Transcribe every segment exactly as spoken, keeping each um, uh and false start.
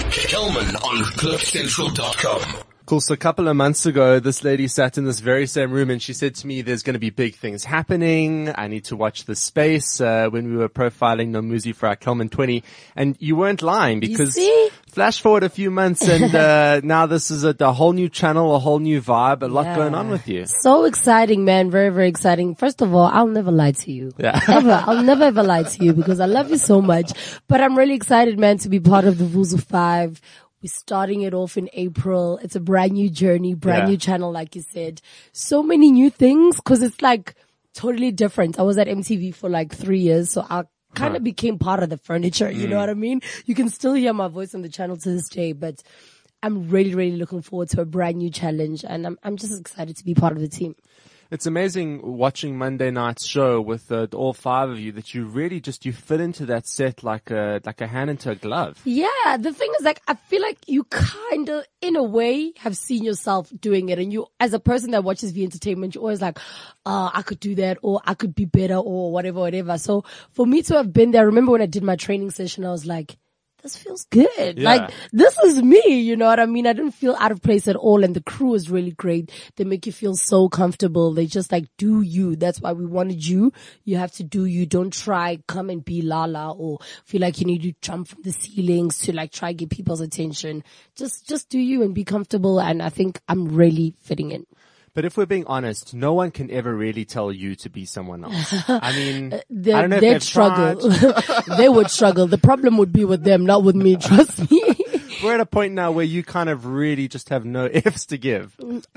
Kelman on clip central dot com. Cool. So a couple of months ago, this lady sat in this very same room and she said to me, there's going to be big things happening. I need to watch this space, uh, when we were profiling Nomuzi for our Kelman twenty. And you weren't lying because flash forward a few months and, uh, now this is a, a whole new channel, a whole new vibe, a lot Yeah. going on with you. So exciting, man. Very, very exciting. First of all, I'll never lie to you. Yeah. Ever. I'll never ever lie to you because I love you so much. But I'm really excited, man, to be part of the Vuzu five. We're starting it off in April. It's a brand new journey, brand Yeah. new channel, like you said. So many new things, cause it's like totally different. I was at M T V for like three years, so I kind of Huh. became part of the furniture. You Mm. know what I mean? You can still hear my voice on the channel to this day, but I'm really, really looking forward to a brand new challenge, and I'm, I'm just excited to be part of the team. It's amazing watching Monday night's show with uh, all five of you that you really just, you fit into that set like a, like a hand into a glove. Yeah, the thing is, like, I feel like you kind of, in a way, have seen yourself doing it. And you, as a person that watches V Entertainment, you're always like, uh, I could do that, or I could be better, or whatever, whatever. So for me to have been there, I remember when I did my training session, I was like, this feels good. Yeah. Like, this is me, you know what I mean? I didn't feel out of place at all, and the crew is really great. They make you feel so comfortable. They just like, do you. That's why we wanted you. You have to do you. Don't try, come and be Lala, or feel like you need to jump from the ceilings to like try get people's attention. Just, just do you and be comfortable, and I think I'm really fitting in. But if we're being honest, no one can ever really tell you to be someone else. I mean, They, I don't know if they'd they've struggle. tried. They would struggle. The problem would be with them, not with me. Trust me. We're at a point now where you kind of really just have no ifs to give.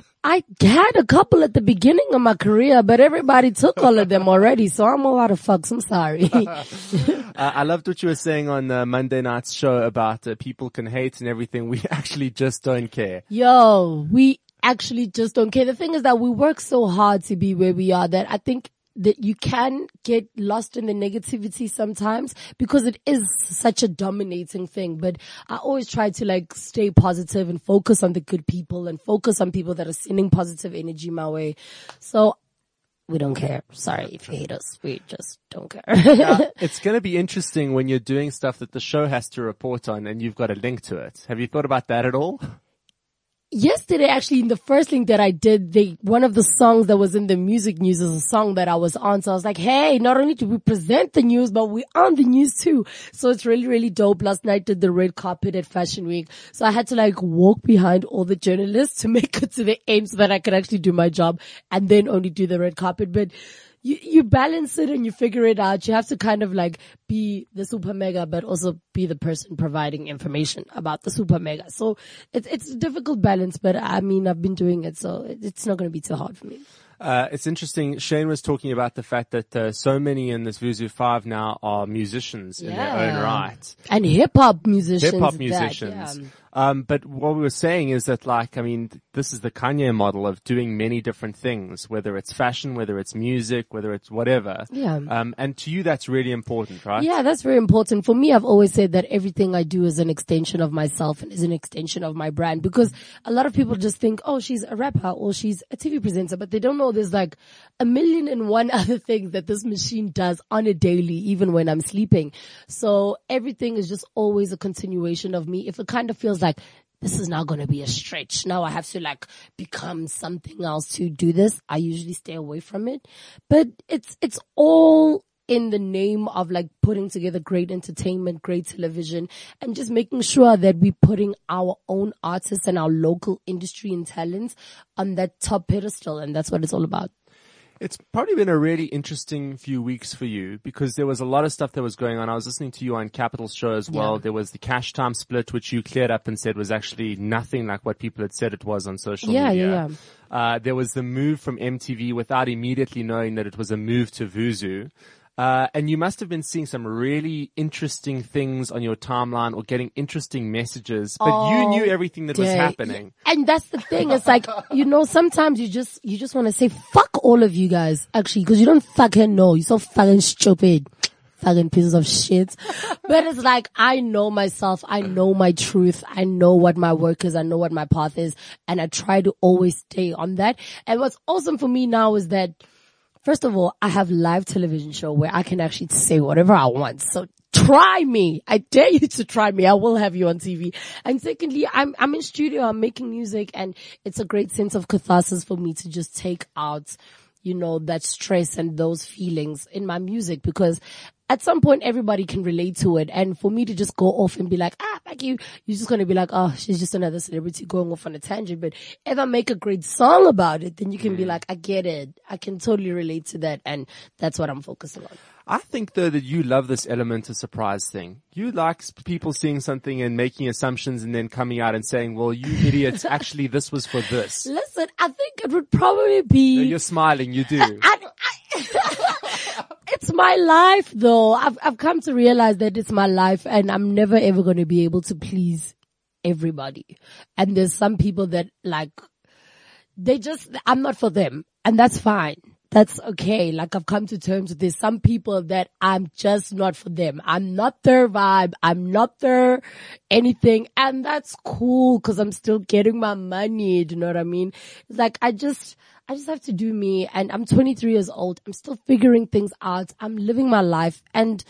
I had a couple at the beginning of my career, but everybody took all of them already, so I'm a lot of fucks. I'm sorry. uh, I loved what you were saying on uh, Monday night's show about uh, people can hate and everything. We actually just don't care. Yo, we actually just don't care. The thing is that we work so hard to be where we are that I think that you can get lost in the negativity sometimes because it is such a dominating thing. But I always try to like stay positive and focus on the good people and focus on people that are sending positive energy my way. So we don't care. Sorry if you hate us. We just don't care. Now, it's going to be interesting when you're doing stuff that the show has to report on and you've got a link to it. Have you thought about that at all? Yesterday, actually, in the first link that I did, they, one of the songs that was in the music news is a song that I was on. So I was like, hey, not only do we present the news, but we're on the news too. So it's really, really dope. Last night did the red carpet at Fashion Week. So I had to like walk behind all the journalists to make it to the end so that I could actually do my job and then only do the red carpet. But you, you balance it and you figure it out. You have to kind of like be the super mega, but also be the person providing information about the super mega. So it's, it's a difficult balance, but I mean, I've been doing it, so it's not going to be too hard for me. Uh, it's interesting. Shane was talking about the fact that uh, so many in this Vuzu five now are musicians in their own right. And hip hop musicians. Hip hop that, musicians. yeah. Um, but what we were saying is that, like, I mean, this is the Kanye model of doing many different things, whether it's fashion, whether it's music, whether it's whatever. Yeah. Um, and to you, that's really important, right? Yeah, that's very important. For me, I've always said that everything I do is an extension of myself and is an extension of my brand, because a lot of people just think, oh, she's a rapper or she's a T V presenter, but they don't know there's like a million and one other things that this machine does on a daily, even when I'm sleeping. So everything is just always a continuation of me. If it kind of feels like this is now going to be a stretch, now I have to like become something else to do this, I usually stay away from it. But it's, it's all in the name of like putting together great entertainment, great television, and just making sure that we're putting our own artists and our local industry and talents on that top pedestal. And that's what it's all about. It's probably been a really interesting few weeks for you because there was a lot of stuff that was going on. I was listening to you on Capital's show as well. Yeah. There was the cash time split, which you cleared up and said was actually nothing like what people had said it was on social Yeah, media. yeah, yeah. Uh, there was the move from M T V without immediately knowing that it was a move to Vuzu. Uh, and you must have been seeing some really interesting things on your timeline or getting interesting messages, but All you knew everything that was day. happening. And that's the thing. It's like, you know, sometimes you just, you just want to say, fuck all of you guys, actually, because you don't fucking know. You're so fucking stupid. Fucking pieces of shit. But it's like, I know myself. I know my truth. I know what my work is. I know what my path is. And I try to always stay on that. And what's awesome for me now is that, first of all, I have live television show where I can actually say whatever I want. So try me. I dare you to try me. I will have you on T V. And secondly, I'm, I'm in studio, I'm making music, and it's a great sense of catharsis for me to just take out, you know, that stress and those feelings in my music, because at some point everybody can relate to it. And for me to just go off and be like, ah, fuck you, you're just going to be like, oh, she's just another celebrity going off on a tangent. But if I make a great song about it, then you can be like, I get it. I can totally relate to that. And that's what I'm focusing on. I think though that you love this element of surprise thing. You like s- people seeing something and making assumptions and then coming out and saying, well, you idiots, actually this was for this. Listen, I think it would probably be... No, you're smiling, you do. I, I, it's my life though. I've, I've come to realize that it's my life, and I'm never ever going to be able to please everybody. And there's some people that like, they just, I'm not for them, and that's fine. That's okay. Like, I've come to terms with this. Some people that I'm just not for them. I'm not their vibe. I'm not their anything. And that's cool, because I'm still getting my money. Do you know what I mean? It's like, I just, I just have to do me. And I'm twenty-three years old. I'm still figuring things out. I'm living my life. And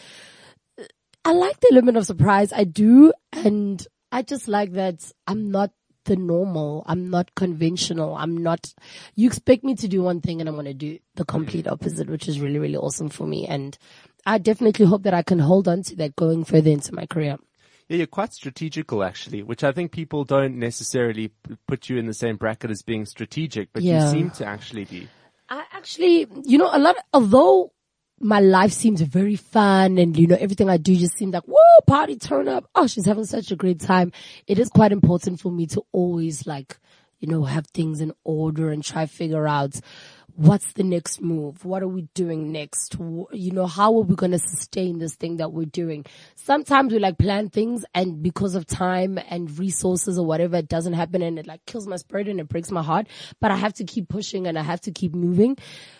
I like the element of surprise. I do. And I just like that I'm not the normal. I'm not conventional. I'm not, you expect me to do one thing and I'm going to do the complete opposite, which is really, really awesome for me. And I definitely hope that I can hold on to that going further into my career. Yeah, you're quite strategical actually, which I think people don't necessarily p- put you in the same bracket as being strategic, but Yeah. you seem to actually be. I actually, you know, a lot, although my life seems very fun and, you know, everything I do just seems like, whoa, party, turn up. Oh, she's having such a great time. It is quite important for me to always like, you know, have things in order and try to figure out what's the next move? What are we doing next? Wh- You know, how are we going to sustain this thing that we're doing? Sometimes we like plan things, and because of time and resources or whatever, it doesn't happen, and it like kills my spirit and it breaks my heart. But I have to keep pushing and I have to keep moving.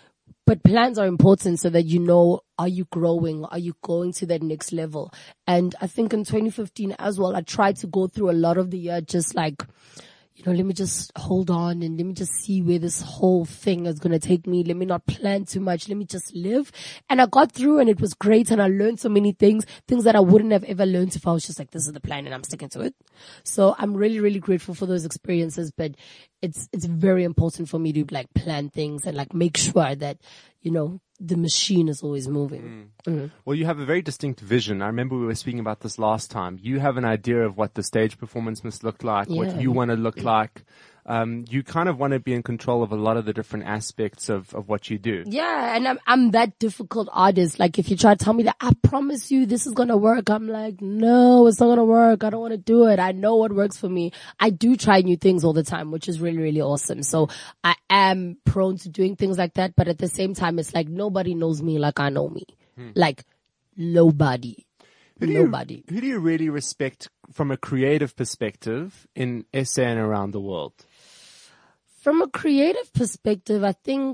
But plans are important so that you know, are you growing? Are you going to that next level? And I think in twenty fifteen as well, I tried to go through a lot of the year just like, you know, let me just hold on and let me just see where this whole thing is going to take me. Let me not plan too much. Let me just live. And I got through, and it was great, and I learned so many things, things that I wouldn't have ever learned if I was just like, this is the plan and I'm sticking to it. So I'm really, really grateful for those experiences, but it's, it's very important for me to like plan things and like make sure that, you know, the machine is always moving. Mm. Mm. Well, you have a very distinct vision. I remember we were speaking about this last time. You have an idea of what the stage performance must look like, Yeah. what you want to look like. Um, you kind of want to be in control of a lot of the different aspects of, of what you do. Yeah, and I'm I'm that difficult artist. Like, if you try to tell me that I promise you this is gonna work, I'm like, no, it's not gonna work. I don't want to do it. I know what works for me. I do try new things all the time, which is really, really awesome. So I am prone to doing things like that, but at the same time, it's like nobody knows me like I know me. Like nobody. Who do you- Nobody. who do you really respect from a creative perspective in S A and around the world? From a creative perspective, I think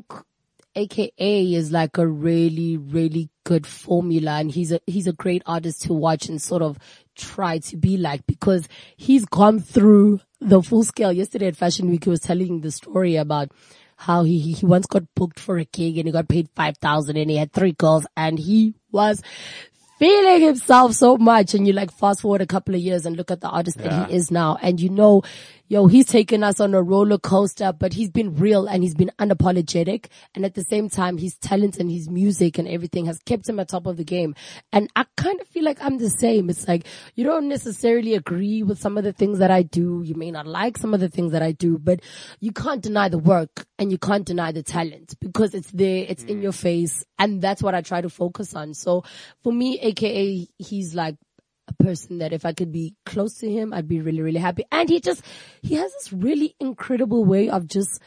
A K A is like a really, really good formula, and he's a, he's a great artist to watch and sort of try to be like, because he's gone through the full scale. Yesterday at Fashion Week, he was telling the story about how he, he, he once got booked for a gig and he got paid five thousand and he had three girls and he was feeling himself so much. And you like fast forward a couple of years and look at the artist Yeah. that he is now, and you know, yo, he's taken us on a roller coaster, but he's been real and he's been unapologetic. And at the same time, his talent and his music and everything has kept him at top of the game. And I kind of feel like I'm the same. It's like, you don't necessarily agree with some of the things that I do. You may not like some of the things that I do, but you can't deny the work and you can't deny the talent, because it's there, it's in your face. And that's what I try to focus on. So for me, A K A, he's like a person that if I could be close to him, I'd be really, really happy. And he just, he has this really incredible way of just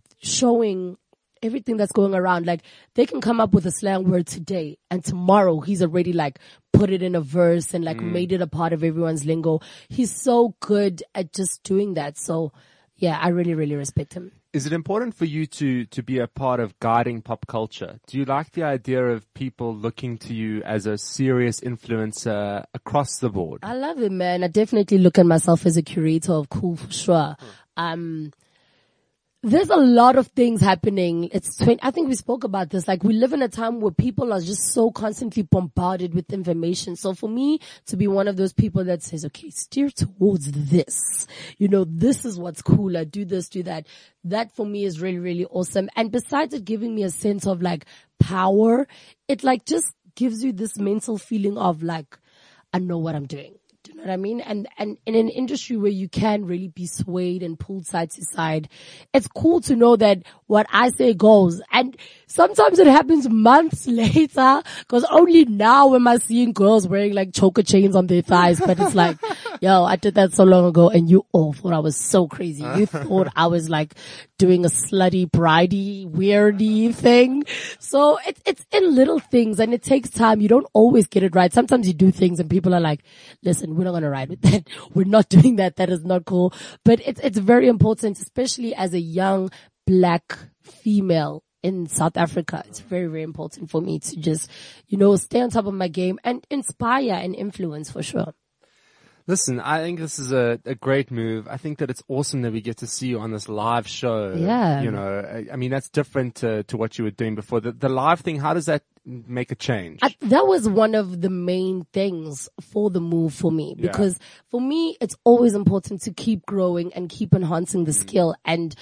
showing everything that's going around. Like, they can come up with a slang word today and tomorrow he's already like put it in a verse and like made it a part of everyone's lingo. He's so good at just doing that. So yeah, I really, really respect him. Is it important for you to, to be a part of guiding pop culture? Do you like the idea of people looking to you as a serious influencer across the board? I love it, man. I definitely look at myself as a curator of cool for sure. Um, there's a lot of things happening. It's twenty, I think we spoke about this. Like we live in a time where people are just so constantly bombarded with information. So for me to be one of those people that says, okay, steer towards this, you know, this is what's cooler. Do this, do that. That for me is really, really awesome. And besides it giving me a sense of like power, it like just gives you this mental feeling of like, I know what I'm doing. Do you know what I mean? And, and in an industry where you can really be swayed and pulled side to side, it's cool to know that what I say goes. And sometimes it happens months later, cause only now am I seeing girls wearing like choker chains on their thighs, but it's like, yo, I did that so long ago and you all thought I was so crazy. You thought I was like doing a slutty, bridey, weirdy thing. So it's, it's in little things and it takes time. You don't always get it right. Sometimes you do things and people are like, listen, we're not going to ride with that. We're not doing that. That is not cool. But it's, it's very important, especially as a young black female in South Africa. It's very, very important for me to just, you know, stay on top of my game and inspire and influence for sure. Listen, I think this is a, a great move. I think that it's awesome that we get to see you on this live show. Yeah. You know, I, I mean, that's different to, to what you were doing before. The, the live thing, how does that make a change? I, that was one of the main things for the move for me, because yeah. for me, it's always important to keep growing and keep enhancing the mm. skill. And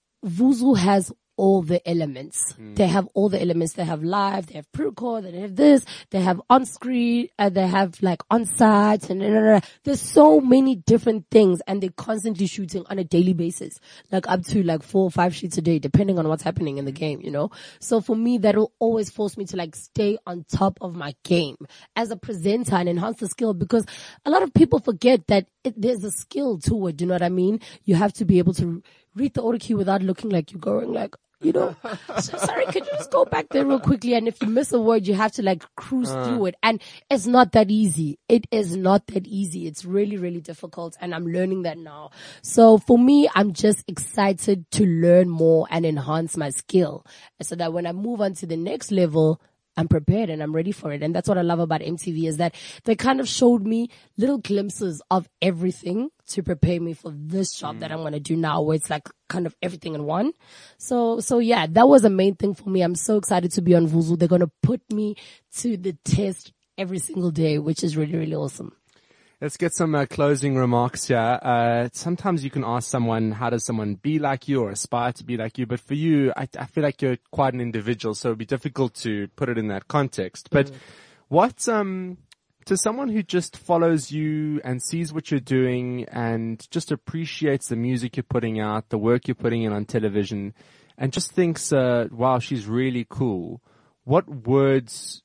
Vuzu has all the elements. Mm. They have all the elements. They have live, they have pre-record, they have this, they have on-screen, uh, they have like on-site, and blah, blah, blah. There's so many different things, and they're constantly shooting on a daily basis, like up to like four or five shoots a day, depending on what's happening in the game, you know? So for me, that'll always force me to like stay on top of my game as a presenter and enhance the skill, because a lot of people forget that it, there's a skill to it, you know what I mean? You have to be able to read the auto cue without looking like you're going like, you know, so, sorry, could you just go back there real quickly? And if you miss a word, you have to like cruise uh. through it. And it's not that easy. It is not that easy. It's really, really difficult. And I'm learning that now. So for me, I'm just excited to learn more and enhance my skill, so that when I move on to the next level, I'm prepared and I'm ready for it. And that's what I love about M T V, is that they kind of showed me little glimpses of everything to prepare me for this job mm. that I'm going to do now, where it's like kind of everything in one. So, so yeah, that was a main thing for me. I'm so excited to be on Vuzu. They're going to put me to the test every single day, which is really, really awesome. Let's get some uh, closing remarks here. Uh, sometimes you can ask someone, how does someone be like you or aspire to be like you? But for you, I, I feel like you're quite an individual, so it'd be difficult to put it in that context. But mm. what, um, to someone who just follows you and sees what you're doing and just appreciates the music you're putting out, the work you're putting in on television, and just thinks, uh, wow, she's really cool. What words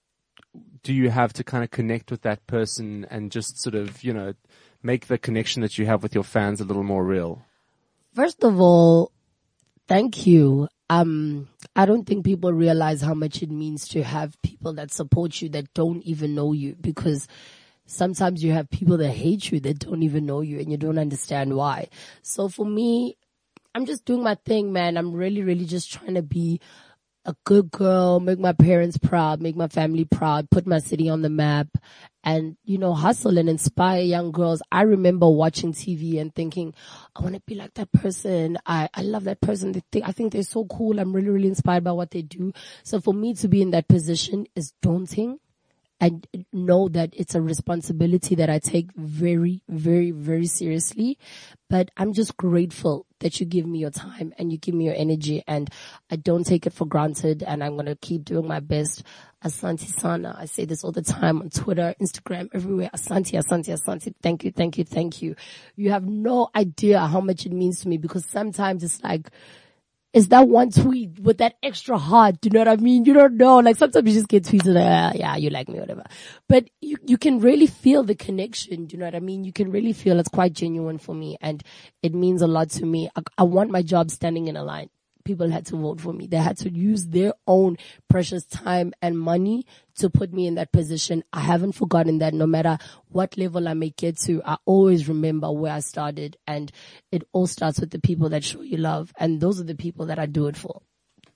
do you have to kind of connect with that person and just sort of, you know, make the connection that you have with your fans a little more real? First of all, thank you. Um, I don't think people realize how much it means to have people that support you that don't even know you, because sometimes you have people that hate you that don't even know you and you don't understand why. So for me, I'm just doing my thing, man. I'm really, really just trying to be a good girl, make my parents proud, make my family proud, put my city on the map, and, you know, hustle and inspire young girls. I remember watching T V and thinking, I want to be like that person. I, I love that person. They think, I think they're so cool. I'm really, really inspired by what they do. So for me to be in that position is daunting. And know that it's a responsibility that I take very, very, very seriously. But I'm just grateful that you give me your time and you give me your energy, and I don't take it for granted, and I'm going to keep doing my best. Asante Sana. I say this all the time on Twitter, Instagram, everywhere. Asante, Asante, Asante. Thank you, thank you, thank you. You have no idea how much it means to me, because sometimes it's like, it's that one tweet with that extra heart. Do you know what I mean? You don't know. Like sometimes you just get tweets like, ah, yeah, you like me, whatever. But you, you can really feel the connection. Do you know what I mean? You can really feel it's quite genuine for me, and it means a lot to me. I, I want my job standing in a line. People had to vote for me. They had to use their own precious time and money to put me in that position. I haven't forgotten that. No matter what level I may get to, I always remember where I started, and it all starts with the people that show you love. And those are the people that I do it for.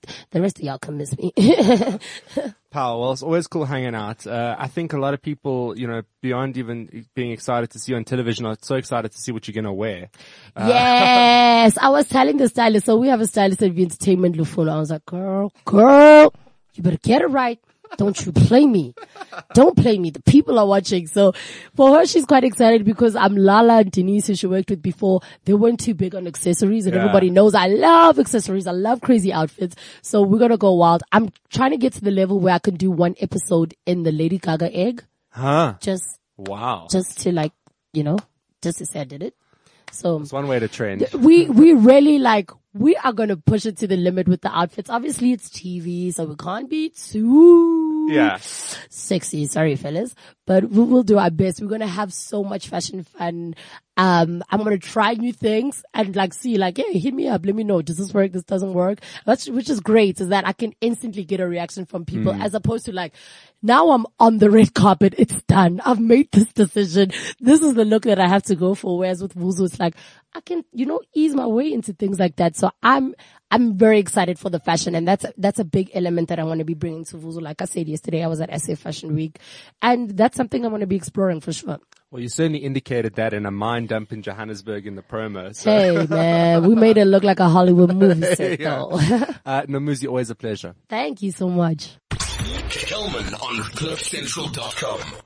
the rest of y'all can miss me. Pal, well, it's always cool hanging out. Uh, I think a lot of people, you know, beyond even being excited to see you on television, are so excited to see what you're going to wear. Uh, yes. I was telling the stylist, so we have a stylist at V Entertainment, Lufuna. I was like, girl, girl, you better get it right. Don't you play me. Don't play me. The people are watching. So for her, she's quite excited because I'm Lala and Denise, who she worked with before. They weren't too big on accessories, and Yeah. everybody knows I love accessories. I love crazy outfits. So we're going to go wild. I'm trying to get to the level where I can do one episode in the Lady Gaga egg. Huh. Just, Wow. just to like, you know, just to say I did it. So It's one way to trend. we, we really like, we are going to push it to the limit with the outfits. Obviously it's T V, so we can't be too Yeah. sexy. Sorry, fellas, but we will do our best. We're going to have so much fashion fun. Um, I'm going to try new things and like see like, hey, hit me up. Let me know. Does this work? This doesn't work. That's, which is great, is that I can instantly get a reaction from people as opposed to like, now I'm on the red carpet. It's done. I've made this decision. This is the look that I have to go for. Whereas with Vuzo, it's like, I can, you know, ease my way into things like that. So I'm, I'm very excited for the fashion, and that's, that's a big element that I want to be bringing to Vuzo. Like I said yesterday, I was at S A Fashion Week, and that's something I want to be exploring for sure. Well, you certainly indicated that in a mind dump in Johannesburg in the promo. So. Hey man, we made it look like a Hollywood movie set though. uh, Nomuzi, always a pleasure. Thank you so much. Kelman on cliff central dot com.